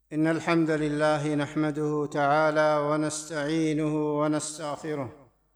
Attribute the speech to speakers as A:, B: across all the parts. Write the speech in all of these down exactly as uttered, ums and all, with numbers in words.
A: إن الحمد لله نحمده تعالى ونستعينه ونستغفره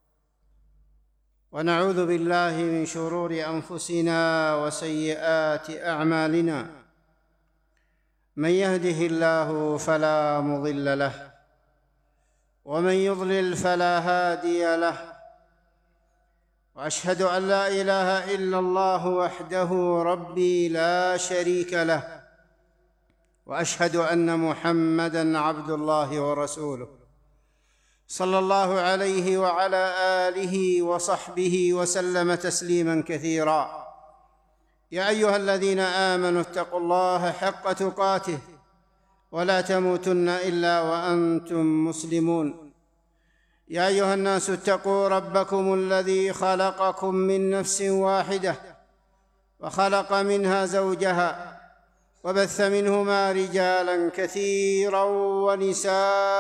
A: ونعوذ بالله من شرور أنفسنا وسيئات أعمالنا. من يهده الله فلا مضل له ومن يضلل فلا هادي له، وأشهد أن لا إله إلا الله وحده ربي لا شريك له، وأشهد أن محمدًا عبد الله ورسوله صلى الله عليه وعلى آله وصحبه وسلم تسليمًا كثيرا. يا أيها الذين آمنوا اتقوا الله حق تقاته ولا تموتن إلا وأنتم مسلمون. يا أيها الناس اتقوا ربكم الذي خلقكم من نفس واحدة وخلق منها زوجها وبث منهما رجالاً كثيراً ونساء،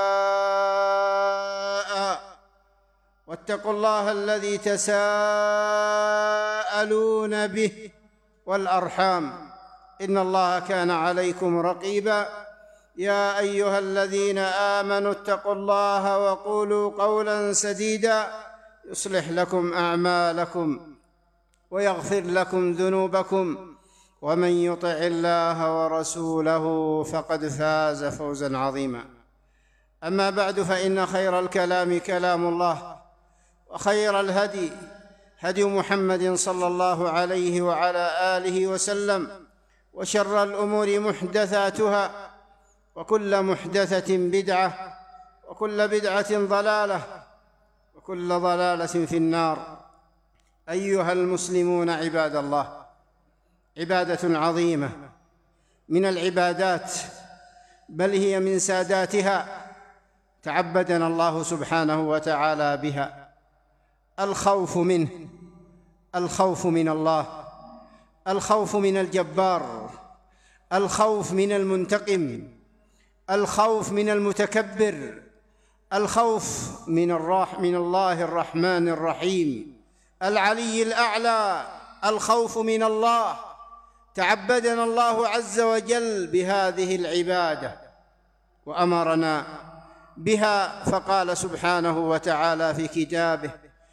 A: واتقوا الله الذي تساءلون به والأرحام إن الله كان عليكم رقيباً. يا أيها الذين آمنوا اتقوا الله وقولوا قولاً سديداً يصلح لكم أعمالكم ويغفر لكم ذنوبكم، ومن يطع الله ورسوله فقد فاز فوزاً عظيماً. أما بعد، فإن خير الكلام كلام الله، وخير الهدي هدي محمد صلى الله عليه وعلى آله وسلم، وشر الأمور محدثاتها، وكل محدثة بدعة، وكل بدعة ضلالة، وكل ضلالة في النار. أيها المسلمون عباد الله، عبادة عظيمة من العبادات، بل هي من ساداتها، تعبدنا الله سبحانه وتعالى بها: الخوف منه، الخوف من الله، الخوف من الجبار، الخوف من المنتقم، الخوف من المتكبر، الخوف من الراح من الله الرحمن الرحيم العلي الأعلى، الخوف من الله. تعبدنا الله عز وجل بهذه العبادة وأمرنا بها، فقال سبحانه وتعالى في كتابه: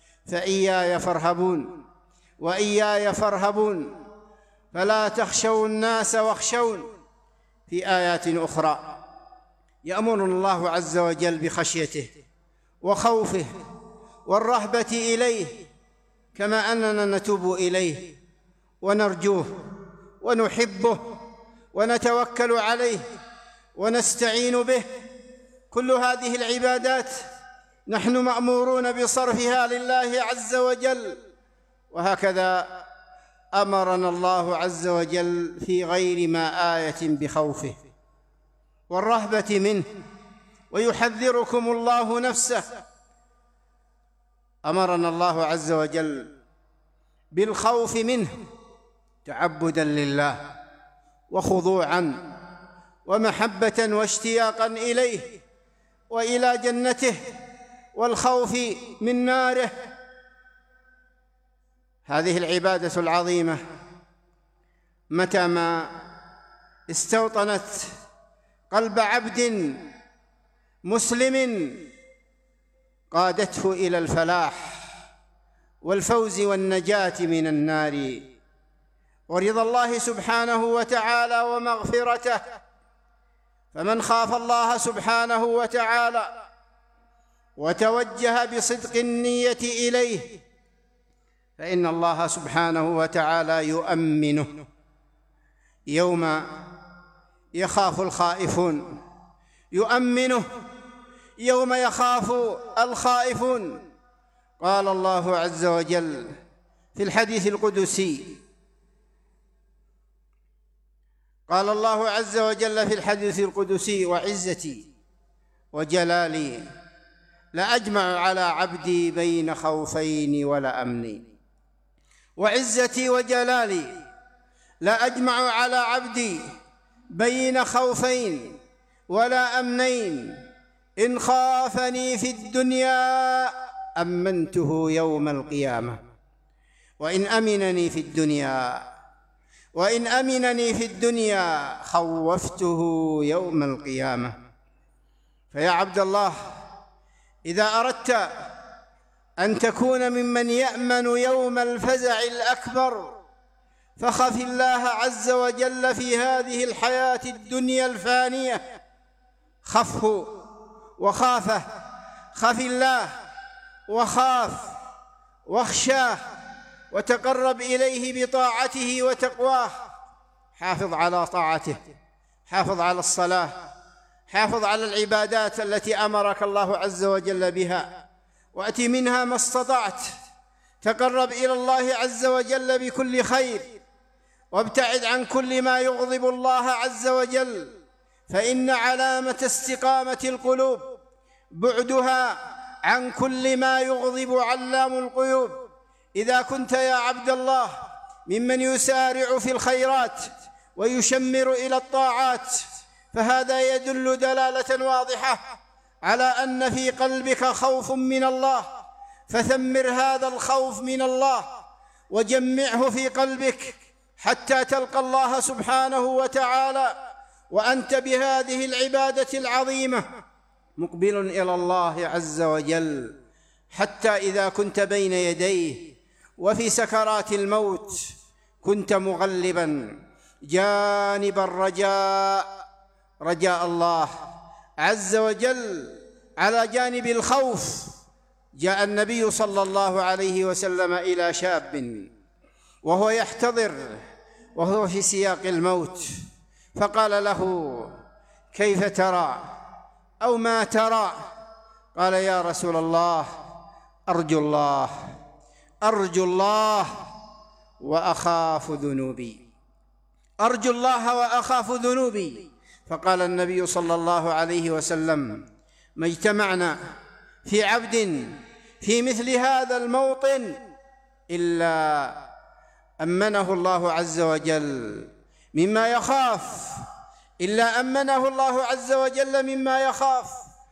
A: فإياي فارهبون وإياي فارهبون فلا تخشوا الناس واخشون. في آيات أخرى يأمرنا الله عز وجل بخشيته وخوفه والرهبة إليه، كما أننا نتوب إليه ونرجوه ونحبه ونتوكل عليه ونستعين به. كل هذه العبادات نحن مأمورون بصرفها لله عز وجل، وهكذا أمرنا الله عز وجل في غير ما آية بخوفه والرهبة منه، ويحذركم الله نفسه. أمرنا الله عز وجل بالخوف منه تعبداً لله وخضوعاً ومحبة واشتياقاً إليه وإلى جنته، والخوف من ناره. هذه العبادة العظيمة متى ما استوطنت قلب عبد مسلم قادته إلى الفلاح والفوز والنجاة من النار ورضا الله سبحانه وتعالى ومغفرته. فمن خاف الله سبحانه وتعالى وتوجه بصدق النية إليه فإن الله سبحانه وتعالى يؤمنه يوم يخاف الخائفون، يؤمنه يوم يخاف الخائفون. قال الله عز وجل في الحديث القدسي قال الله عز وجل في الحديث القدسي: وعزتي وجلالي لأجمع على عبدي بين خوفين ولا أمنين. وعزتي وجلالي لأجمع على عبدي بين خوفين ولا أمنين، إن خافني في الدنيا أمنته يوم القيامة، وإن أمنني في الدنيا وإن أمنني في الدنيا خوفته يوم القيامة. فيا عبد الله، إذا أردت أن تكون ممن يأمن يوم الفزع الأكبر فخف الله عز وجل في هذه الحياة الدنيا الفانية، خفه وخافه، خف الله وخاف واخشاه وتقرب إليه بطاعته وتقواه. حافظ على طاعته، حافظ على الصلاة، حافظ على العبادات التي أمرك الله عز وجل بها، وأت منها ما استطعت، تقرب إلى الله عز وجل بكل خير، وابتعد عن كل ما يغضب الله عز وجل، فإن علامة استقامة القلوب بعدها عن كل ما يغضب علام القلوب. إذا كنت يا عبد الله ممن يسارع في الخيرات ويشمر إلى الطاعات فهذا يدل دلالة واضحة على أن في قلبك خوف من الله، فثمر هذا الخوف من الله وجمعه في قلبك حتى تلقى الله سبحانه وتعالى وأنت بهذه العبادة العظيمة مقبل إلى الله عز وجل، حتى إذا كنت بين يديه وفي سكرات الموت كنت مغلبا جانب الرجاء، رجاء الله عز وجل على جانب الخوف. جاء النبي صلى الله عليه وسلم إلى شاب وهو يحتضر وهو في سياق الموت، فقال له: كيف ترى أو ما ترى؟ قال: يا رسول الله، أرجو الله أرجو الله وأخاف ذنوبي، أرجو الله وأخاف ذنوبي. فقال النبي صلى الله عليه وسلم: ما اجتمعنا في عبد في مثل هذا الموطن إلا أمنه الله عز وجل مما يخاف، إلا أمنه الله عز وجل مما يخاف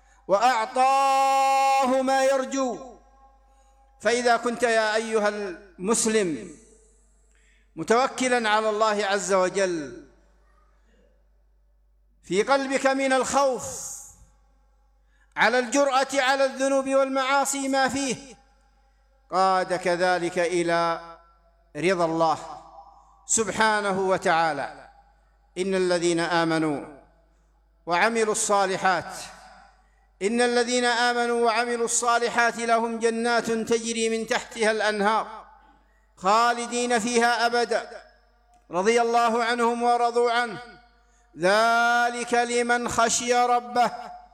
A: وأعطاه ما يرجو. فإذا كنت يا أيها المسلم متوكلا على الله عز وجل في قلبك من الخوف على الجرأة على الذنوب والمعاصي ما فيه، قادك ذلك إلى رضا الله سبحانه وتعالى. إن الذين آمنوا وعملوا الصالحات إن الذين آمنوا وعملوا الصالحات لهم جنات تجري من تحتها الأنهار خالدين فيها أبدا رضي الله عنهم ورضوا عنه، ذلك لمن خشي ربه.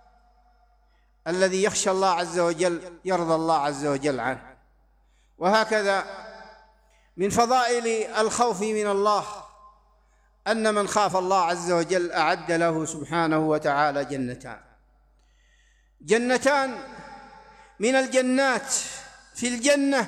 A: الذي يخشى الله عز وجل يرضى الله عز وجل عنه. وهكذا من فضائل الخوف من الله أن من خاف الله عز وجل أعد له سبحانه وتعالى جنتان جنتان من الجنات في الجنة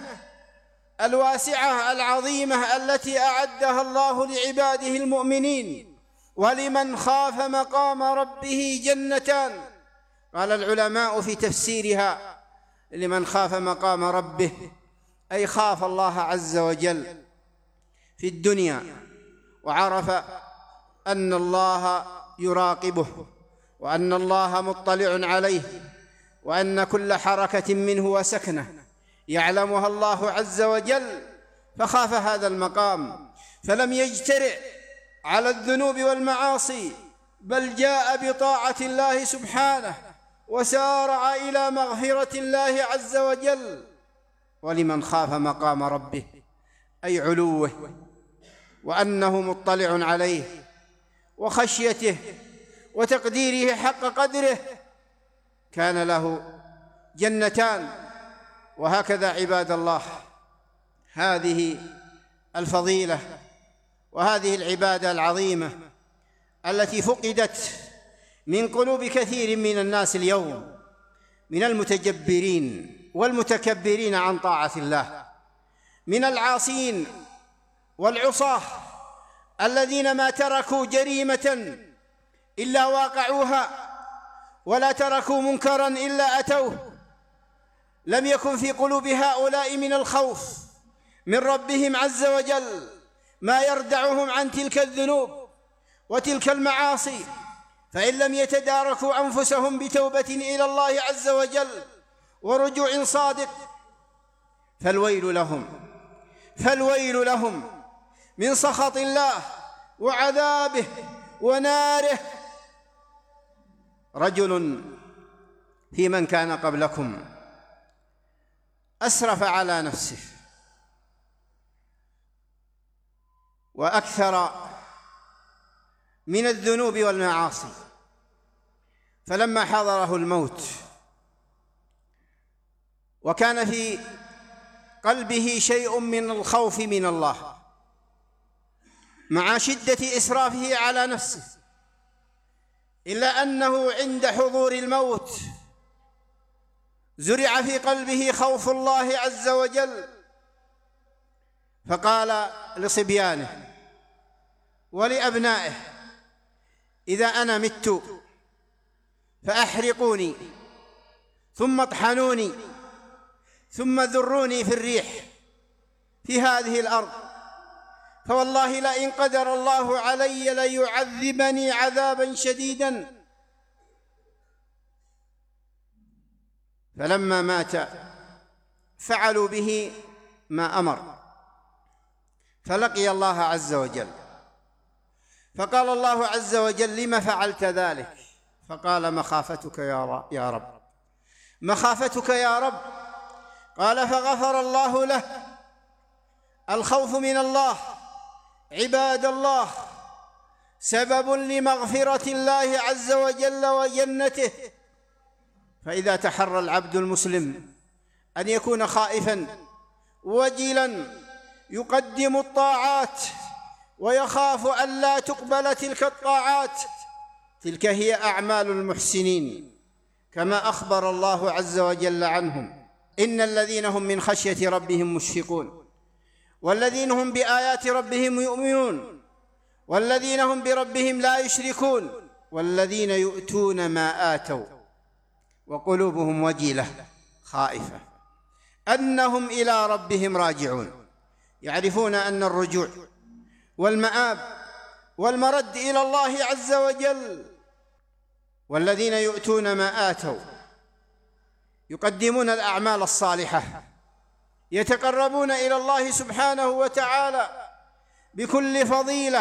A: الواسعة العظيمة التي أعدها الله لعباده المؤمنين. ولمن خاف مقام ربه جنتان. قال العلماء في تفسيرها: لمن خاف مقام ربه أي خاف الله عز وجل في الدنيا وعرف أن الله يراقبه وأن الله مطلع عليه وأن كل حركة منه وسكنة يعلمها الله عز وجل، فخاف هذا المقام فلم يجترئ على الذنوب والمعاصي، بل جاء بطاعة الله سبحانه وسارع إلى مغفرة الله عز وجل. ولمن خاف مقام ربه أي علوه وأنه مطلع عليه وخشيته وتقديره حق قدره كان له جنتان. وهكذا عباد الله هذه الفضيلة وهذه العبادة العظيمة التي فقدت من قلوب كثير من الناس اليوم من المتجبرين والمتكبرين عن طاعة الله، من العاصين والعصاة الذين ما تركوا جريمة إلا واقعوها ولا تركوا منكرا إلا أتوه. لم يكن في قلوب هؤلاء من الخوف من ربهم عز وجل ما يردعهم عن تلك الذنوب وتلك المعاصي، فإن لم يتداركوا أنفسهم بتوبة إلى الله عز وجل ورجوع صادق فالويل لهم فالويل لهم من سخط الله وعذابه وناره. رجل في من كان قبلكم أسرف على نفسه وأكثر من الذنوب والمعاصي، فلما حضره الموت وكان في قلبه شيء من الخوف من الله مع شدة إسرافه على نفسه، إلا أنه عند حضور الموت زرع في قلبه خوف الله عز وجل، فقال لصبيانه ولأبنائه: إذا أنا مت فأحرقوني ثم اطحنوني ثم ذروني في الريح في هذه الأرض، فوالله لئن قدر الله علي ليعذبني عذابا شديدا. فلما مات فعلوا به ما أمر، فلقي الله عز وجل، فقال الله عز وجل: لم فعلت ذلك؟ فقال: مخافتك يا رب، مخافتك يا رب. قال: فغفر الله له. الخوف من الله عباد الله سبب لمغفرة الله عز وجل وجنته، فإذا تحرى العبد المسلم أن يكون خائفاً وجلاً يقدم الطاعات ويخاف أن لا تقبل تلك الطاعات، تلك هي أعمال المحسنين كما أخبر الله عز وجل عنهم: إن الذين هم من خشية ربهم مشفقون، والذين هم بآيات ربهم يؤمنون، والذين هم بربهم لا يشركون، والذين يؤتون ما آتوا وقلوبهم وجلة خائفة أنهم إلى ربهم راجعون، يعرفون أن الرجوع والمآب والمرد إلى الله عز وجل. والذين يؤتون ما آتوا يقدمون الأعمال الصالحة، يتقربون إلى الله سبحانه وتعالى بكل فضيلة،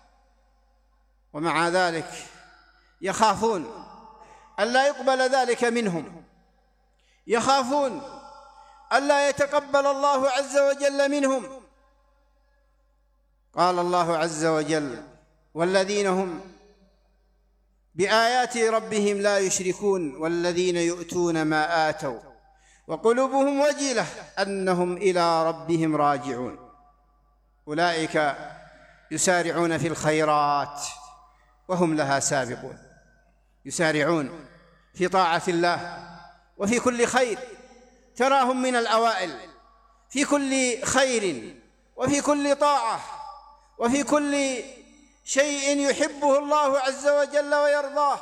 A: ومع ذلك يخافون ألا يقبل ذلك منهم، يخافون ألا يتقبل الله عز وجل منهم. قال الله عز وجل: والذين هم بآيات ربهم لا يشركون، والذين يؤتون ما آتوا وقلوبهم وجلة أنهم إلى ربهم راجعون، أولئك يسارعون في الخيرات وهم لها سابقون، يسارعون في طاعة الله وفي كل خير، تراهم من الأوائل في كل خير وفي كل طاعة وفي كل شيء يحبه الله عز وجل ويرضاه.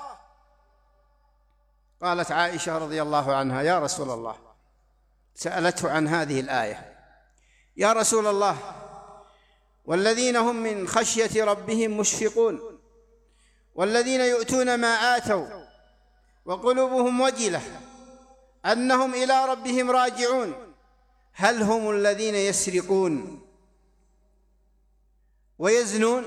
A: قالت عائشة رضي الله عنها: يا رسول الله، سألته عن هذه الآية: يا رسول الله، والذين هم من خشية ربهم مشفقون، والذين يؤتون ما آتوا وقلوبهم وجلة أنهم إلى ربهم راجعون، هل هم الذين يسرقون ويزنون؟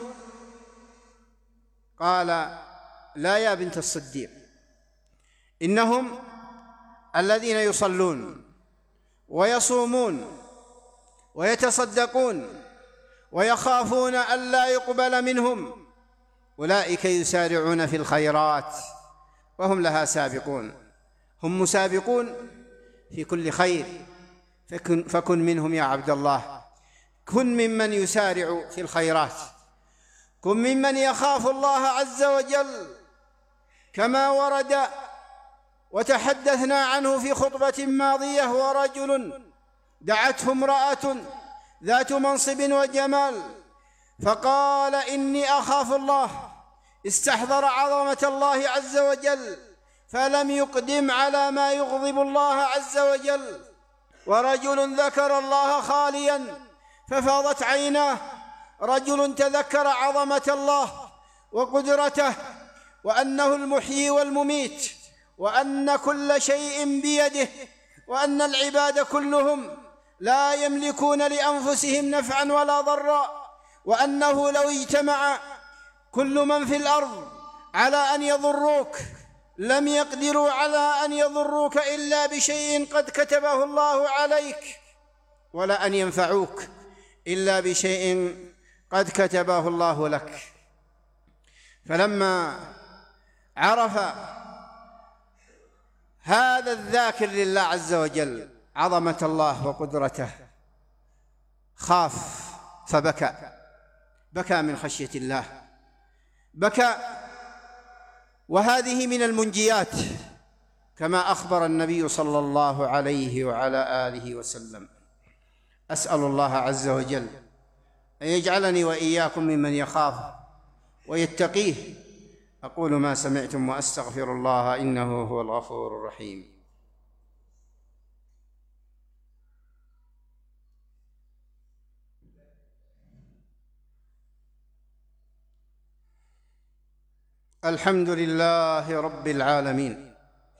A: قال: لا يا بنت الصديق، إنهم الذين يصلون ويصومون ويتصدقون ويخافون ألا يقبل منهم، أولئك يسارعون في الخيرات وهم لها سابقون. هم مسابقون في كل خير، فكن, فكن منهم يا عبد الله، كن ممن يسارع في الخيرات، كن ممن يخاف الله عز وجل، كما ورد وتحدثنا عنه في خطبة ماضية: ورجل دعته امرأة ذات منصب وجمال فقال: إني أخاف الله، استحضر عظمة الله عز وجل فلم يقدم على ما يغضب الله عز وجل. ورجل ذكر الله خاليا ففاضت عيناه، رجل تذكر عظمة الله وقدرته وأنه المحيي والمميت، وأن كل شيء بيده، وأن العباد كلهم لا يملكون لأنفسهم نفعا ولا ضرا، وأنه لو اجتمع كل من في الأرض على أن يضروك لم يقدروا على أن يضروك إلا بشيء قد كتبه الله عليك، ولا أن ينفعوك إلا بشيء قد كتبه الله لك. فلما عرف هذا الذاكر لله عز وجل عظمة الله وقدرته خاف فبكى، بكى من خشية الله، بكى. وهذه من المنجيات كما أخبر النبي صلى الله عليه وعلى آله وسلم. أسأل الله عز وجل أن يجعلني وإياكم ممن يخاف ويتقيه. أقول ما سمعتم وأستغفر الله إنه هو الغفور الرحيم. الحمد لله رب العالمين،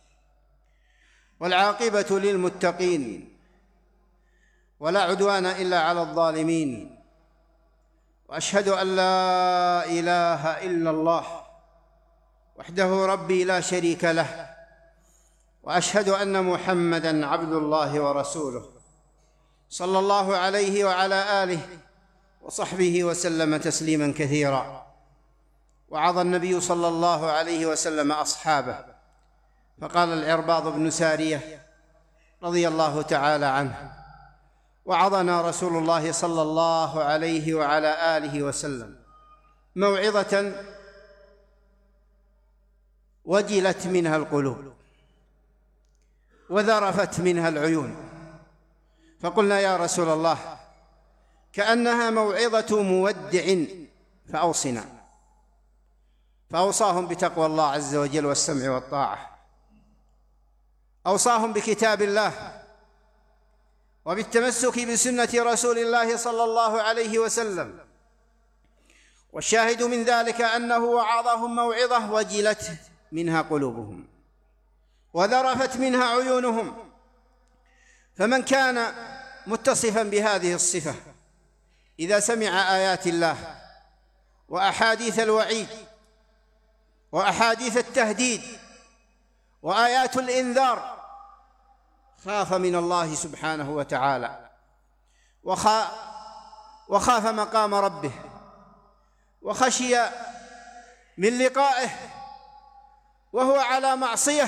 A: والعاقبة للمتقين، ولا عدوان إلا على الظالمين، وأشهد أن لا إله إلا الله وحده ربي لا شريك له، وأشهد أن محمدًا عبد الله ورسوله صلى الله عليه وعلى آله وصحبه وسلم تسليمًا كثيرا. وعظ النبي صلى الله عليه وسلم أصحابه، فقال العرباض بن سارية رضي الله تعالى عنه: وعظنا رسول الله صلى الله عليه وعلى آله وسلم موعظة وجلت منها القلوب وذرفت منها العيون، فقلنا يا رسول الله كأنها موعظة مودع فأوصنا. فأوصاهم بتقوى الله عز وجل والسمع والطاعة، أوصاهم بكتاب الله وبالتمسك بسنة رسول الله صلى الله عليه وسلم. والشاهد من ذلك أنه وعظهم موعظة وجلت منها قلوبهم وذرفت منها عيونهم. فمن كان متصفا بهذه الصفة إذا سمع آيات الله وأحاديث الوعيد وأحاديث التهديد وآيات الإنذار خاف من الله سبحانه وتعالى، وخاف مقام ربه، وخشي من لقائه وهو على معصية،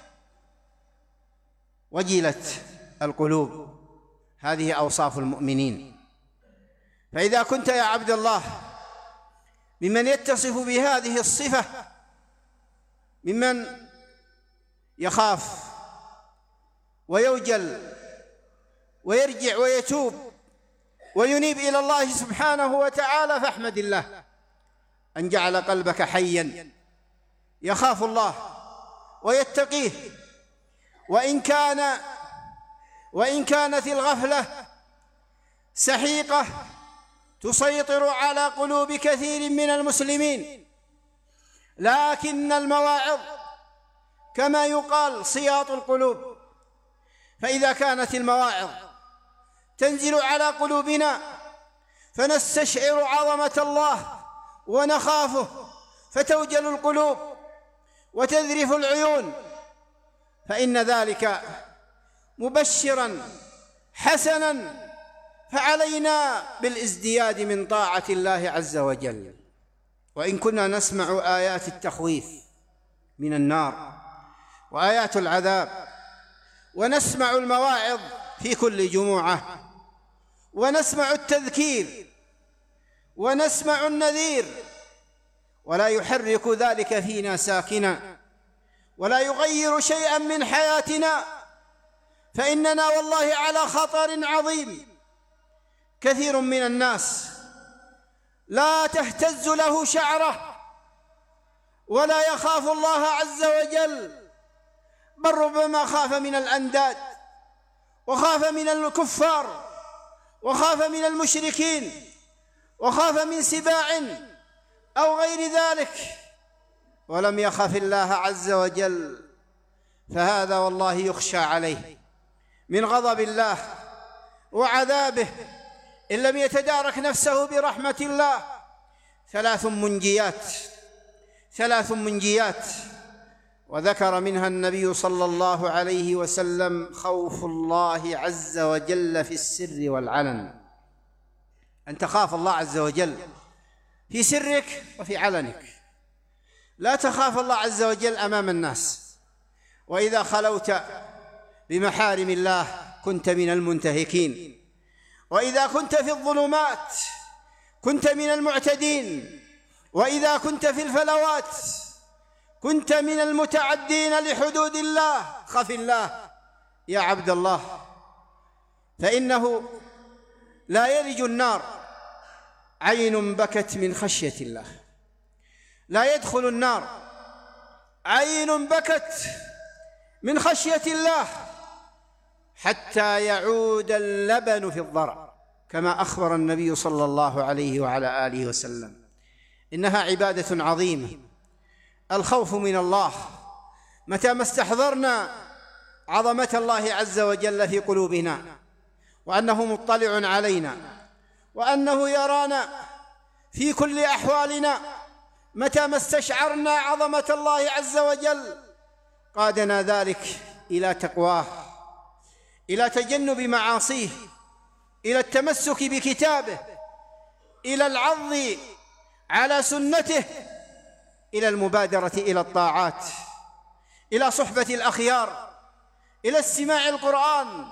A: وجلت القلوب. هذه أوصاف المؤمنين. فإذا كنت يا عبد الله ممن يتصف بهذه الصفة، ممن يخاف ويوجل ويرجع ويتوب وينيب إلى الله سبحانه وتعالى، فاحمد الله أن جعل قلبك حيا يخاف الله ويتقيه. وإن كان وإن كانت الغفلة سحيقة تسيطر على قلوب كثير من المسلمين، لكن المواعظ كما يقال صياط القلوب. فإذا كانت المواعظ تنزل على قلوبنا فنستشعر عظمة الله ونخافه، فتوجل القلوب وتذرف العيون، فإن ذلك مبشرا حسنا، فعلينا بالازدياد من طاعة الله عز وجل. وإن كنا نسمع آيات التخويف من النار وآيات العذاب، ونسمع المواعظ في كل جمعة، ونسمع التذكير، ونسمع النذير، ولا يحرك ذلك فينا ساكنا، ولا يغير شيئا من حياتنا، فإننا والله على خطر عظيم. كثير من الناس لا تهتز له شعره ولا يخاف الله عز وجل، بل ربما خاف من الأنداد، وخاف من الكفار، وخاف من المشركين، وخاف من سباع أو غير ذلك ولم يخف الله عز وجل، فهذا والله يخشى عليه من غضب الله وعذابه إن لم يتدارك نفسه برحمة الله. ثلاث منجيات ثلاث منجيات وذكر منها النبي صلى الله عليه وسلم: خوف الله عز وجل في السر والعلن، أن تخاف الله عز وجل في سرك وفي علنك، لا تخاف الله عز وجل أمام الناس، وإذا خلوت بمحارم الله كنت من المنتهكين، وإذا كنت في الظلمات كنت من المعتدين، وإذا كنت في الفلوات كنت من المتعدين لحدود الله. خف الله يا عبد الله، فإنه لا يلج النار عين بكت من خشية الله، لا يدخل النار عين بكت من خشية الله حتى يعود اللبن في الضرع، كما أخبر النبي صلى الله عليه وعلى آله وسلم. إنها عبادة عظيمة الخوف من الله. متى ما استحضرنا عظمة الله عز وجل في قلوبنا، وأنه مطلع علينا، وأنه يرانا في كل أحوالنا، متى ما استشعرنا عظمة الله عز وجل قادنا ذلك إلى تقواه، إلى تجنب معاصيه، إلى التمسك بكتابه، إلى العض على سنته، إلى المبادرة إلى الطاعات، إلى صحبة الأخيار، إلى استماع القرآن،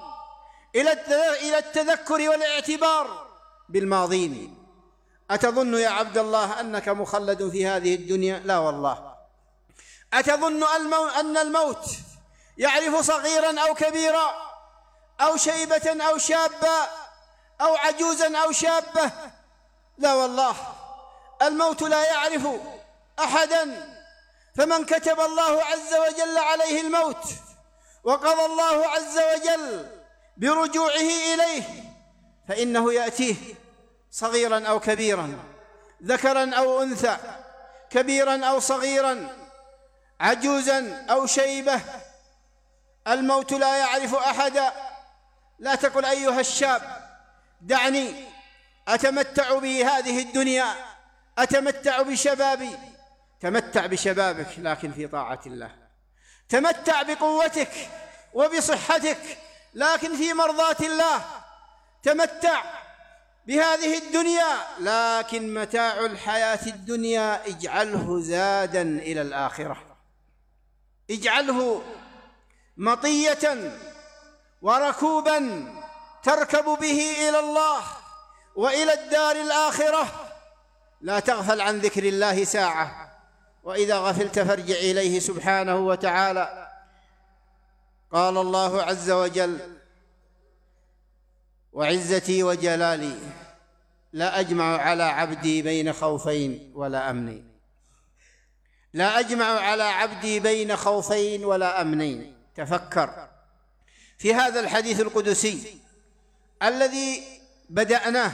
A: إلى التذكر والاعتبار بالماضين. أتظن يا عبد الله أنك مخلد في هذه الدنيا؟ لا والله. أتظن أن الموت يعرف صغيرا أو كبيرا أو شيبة أو شابا أو عجوزا أو شابة؟ لا والله، الموت لا يعرف أحدا. فمن كتب الله عز وجل عليه الموت وقضى الله عز وجل برجوعه إليه فإنه يأتيه صغيرا أو كبيرا، ذكرا أو أنثى، كبيرا أو صغيرا، عجوزا أو شيبة. الموت لا يعرف أحدا. لا تقل أيها الشاب دعني أتمتع بهذه الدنيا، أتمتع بشبابي. تمتع بشبابك لكن في طاعة الله، تمتع بقوتك وبصحتك لكن في مرضاة الله، تمتع بهذه الدنيا لكن متاع الحياة الدنيا اجعله زادا إلى الآخرة، اجعله مطية وركوبا تركب به إلى الله وإلى الدار الآخرة. لا تغفل عن ذكر الله ساعة، وإذا غفلت فارجع إليه سبحانه وتعالى. قال الله عز وجل: وعزتي وجلالي لا أجمع على عبدي بين خوفين ولا أمنين. لا أجمع على عبدي بين خوفين ولا أمنين. تفكر في هذا الحديث القدسي الذي بدأناه: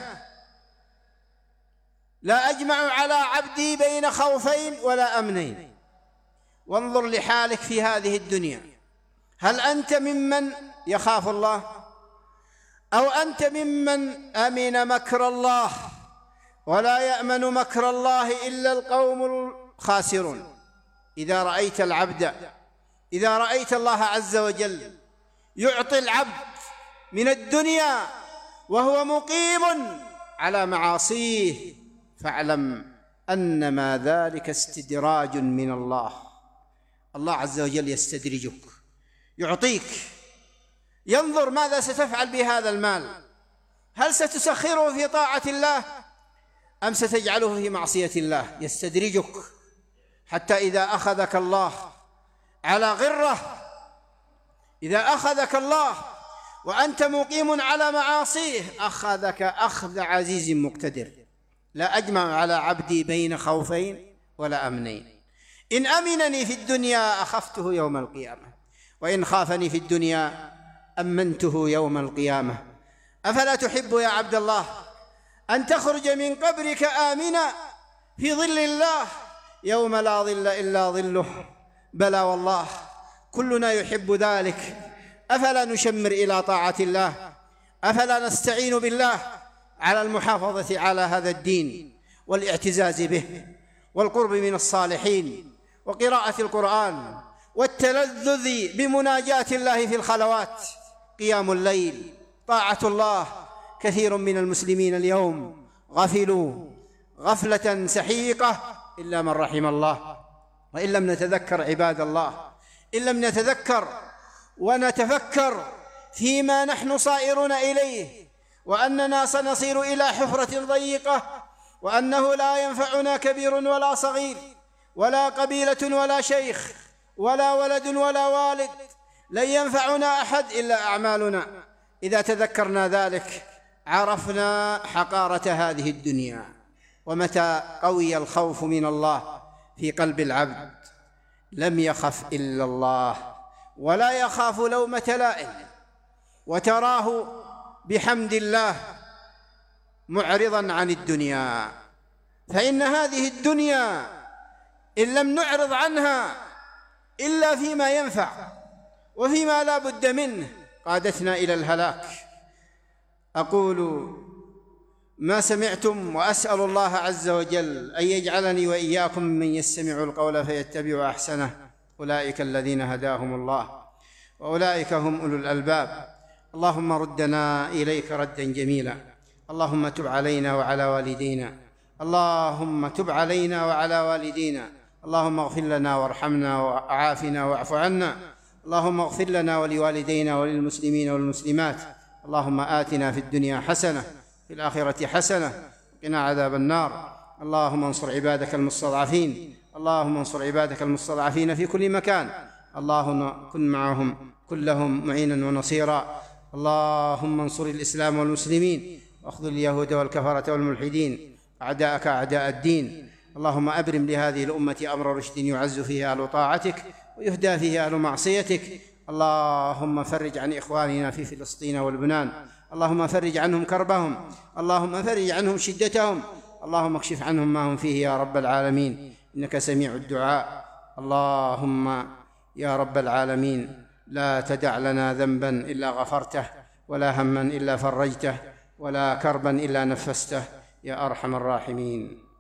A: لا أجمع على عبدي بين خوفين ولا أمنين. وانظر لحالك في هذه الدنيا، هل أنت ممن يخاف الله أو أنت ممن أمن مكر الله؟ ولا يأمن مكر الله إلا القوم الخاسرون. إذا رأيت العبد إذا رأيت الله عز وجل يعطي العبد من الدنيا وهو مقيم على معاصيه فاعلم أنما ذلك استدراج من الله. الله عز وجل يستدرجك، يعطيك، ينظر ماذا ستفعل بهذا المال، هل ستسخره في طاعة الله أم ستجعله في معصية الله؟ يستدرجك حتى إذا أخذك الله على غرة، إذا أخذك الله وأنت مقيم على معاصيه أخذك أخذ عزيز مقتدر. لا أجمع على عبدي بين خوفين ولا أمنين. إن أمنني في الدنيا أخفته يوم القيامة، وإن خافني في الدنيا أمنته يوم القيامة. أفلا تحب يا عبد الله أن تخرج من قبرك آمنا في ظل الله يوم لا ظل إلا ظله. بلى والله كلنا يحب ذلك. أفلا نشمر إلى طاعة الله؟ أفلا نستعين بالله على المحافظة على هذا الدين والاعتزاز به والقرب من الصالحين وقراءة القرآن والتلذذ بمناجاة الله في الخلوات، قيام الليل، طاعة الله؟ كثير من المسلمين اليوم غفلوا غفلة سحيقة إلا من رحم الله. وإن لم نتذكر عباد الله، إن لم نتذكر ونتفكر فيما نحن صائرون إليه، وأننا سنصير إلى حفرة ضيقة، وأنه لا ينفعنا كبير ولا صغير ولا قبيلة ولا شيخ ولا ولد ولا والد، لن ينفعنا أحد إلا أعمالنا. إذا تذكرنا ذلك عرفنا حقارة هذه الدنيا. ومتى قوي الخوف من الله في قلب العبد لم يخف إلا الله ولا يخاف لومة لائم، وتراه بحمد الله معرضا عن الدنيا. فإن هذه الدنيا إن لم نعرض عنها إلا فيما ينفع وفيما لا بد منه قادتنا إلى الهلاك. أقول ما سمعتم، وأسأل الله عز وجل أن يجعلني وإياكم من يستمع القول فيتبع أحسنه. أولئك الذين هداهم الله وأولئك هم أولو الألباب. اللهم ردنا إليك ردا جميلا. اللهم تب علينا وعلى والدينا، اللهم تب علينا وعلى والدينا. اللهم اغفر لنا وارحمنا وعافنا واعف عنا. اللهم اغفر لنا ولوالدينا وللمسلمين والمسلمات. اللهم آتنا في الدنيا حسنة في الآخرة حسنة وقنا عذاب النار. اللهم انصر عبادك المستضعفين، اللهم انصر عبادك المستضعفين في كل مكان. اللهم كن معهم كلهم معينا ونصيرا. اللهم انصر الإسلام والمسلمين واخذل اليهود والكفرة والملحدين أعداءك أعداء الدين. اللهم أبرم لهذه الأمة أمر رشد يعز فيه أهل طاعتك ويهدى فيه أهل معصيتك. اللهم فرج عن إخواننا في فلسطين ولبنان، اللهم فرج عنهم كربهم، اللهم فرج عنهم شدتهم، اللهم اكشف عنهم ما هم فيه يا رب العالمين، إنك سميع الدعاء. اللهم يا رب العالمين لا تدع لنا ذنبا إلا غفرته، ولا هما إلا فرجته، ولا كربا إلا نفسته يا أرحم الراحمين.